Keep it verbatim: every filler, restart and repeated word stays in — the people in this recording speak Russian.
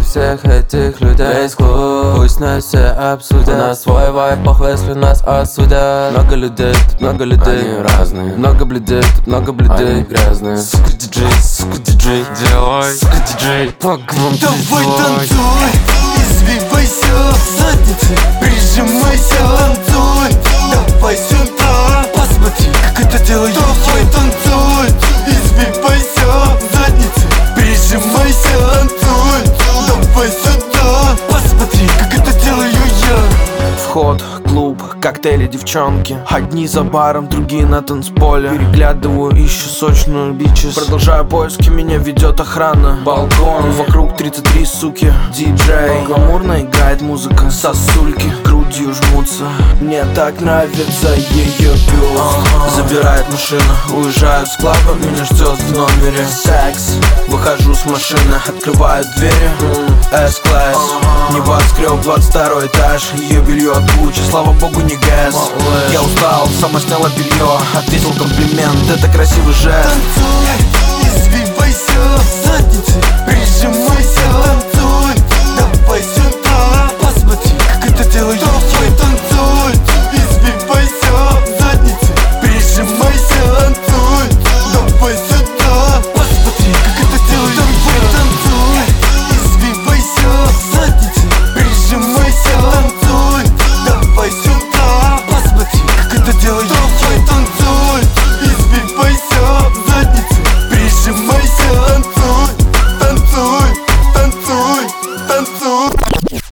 всех этих людей весь клуб. Пусть нас все обсудят, у нас свой вайб, похуй, если нас осудят. Много людей, тут много людей, они разные. Много бледей, тут много бледей, они грязные. Сука диджей, сука диджей, делай, сука диджей, погнал. Давай танцуй, извивайся задницей, прижимайся, танцуй. Давай сюда, посмотри, как это делаю. Давай танцуй, извивайся задницей, прижимайся, танцуй. Давай сюда, посмотри, как это делаю я. Вход, клуб, коктейли, девчонки. Одни за баром, другие на танцполе. Переглядываю, ищу сочную бичес. Продолжаю поиски, меня ведет охрана. Балкон, вокруг тридцать три суки. Диджей, гламурно играет музыка. Сосульки грудью жмутся. Мне так нравится ее бюст. Забирает машина, уезжаю с клаба. Меня ждет в номере секс. Выхожу с машины, открываю двери. С-класс, небоскреб, двадцать второй этаж. Ее белье от Гуччи, слава богу, не гэс. Я устал, сама сняла белье, ответил комплимент, это красивый жест. Танцуй, извивайся задницей,